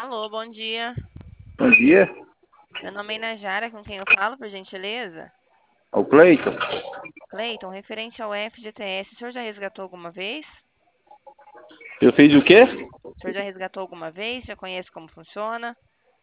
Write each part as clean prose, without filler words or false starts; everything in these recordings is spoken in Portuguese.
Alô, bom dia. Bom dia, Meu nome é Inajara, com quem eu falo, por gentileza? o Cleiton. Cleiton, referente ao FGTS, o senhor já resgatou alguma vez? Eu fiz o quê? O senhor já resgatou alguma vez? Já conhece como funciona?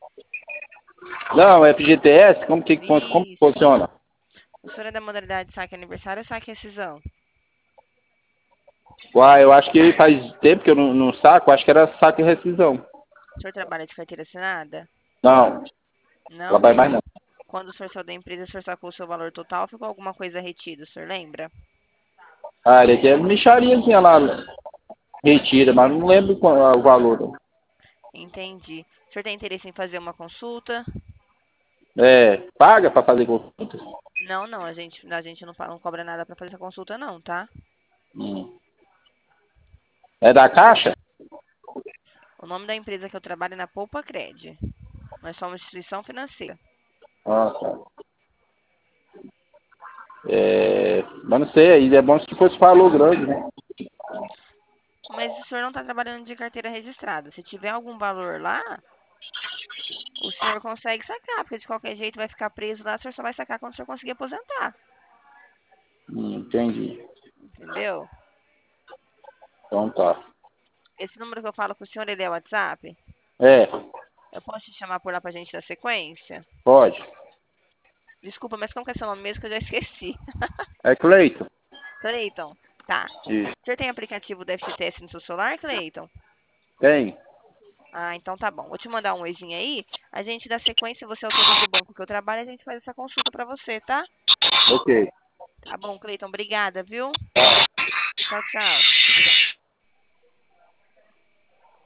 Não, FGTS, como que Isso. funciona? O senhor é da modalidade saque aniversário ou saque rescisão? Uai, eu acho que faz tempo que eu não saco, acho que era saco e rescisão. O senhor trabalha de carteira assinada? Não, ela Não? vai mais não. Quando o senhor saiu da empresa, o senhor sacou o seu valor total, ficou alguma coisa retida, o senhor lembra? Ah, ele aqui é mixariazinha lá, retira, mas não lembro o valor. Não. Entendi. O senhor tem interesse em fazer uma consulta? É, paga pra fazer consulta? Não, não, a gente não cobra nada para fazer essa consulta não, tá? Hum. É da Caixa? O nome da empresa que eu trabalho é na Poupa Cred. Nós somos instituição financeira. Ah, tá. Mas não sei, aí é bom se fosse valor grande, né? Mas o senhor não está trabalhando de carteira registrada. Se tiver algum valor lá, o senhor consegue sacar, porque de qualquer jeito vai ficar preso lá, o senhor só vai sacar quando o senhor conseguir aposentar. Entendi. Entendeu? Então tá. Esse número que eu falo com o senhor, ele é WhatsApp? É, Eu posso te chamar por lá pra gente dar sequência? pode. Desculpa, mas como que é seu nome mesmo que eu já esqueci? É Cleiton. Cleiton. Tá. Isso. O senhor tem aplicativo da FGTS no seu celular, Cleiton? Tem? Ah, então tá bom. Vou te mandar um oizinho aí. A gente dá sequência, você autoriza o banco que eu trabalho, a gente faz essa consulta pra você, tá? Ok. Tá bom, Cleiton. Obrigada, viu? Tchau, tchau.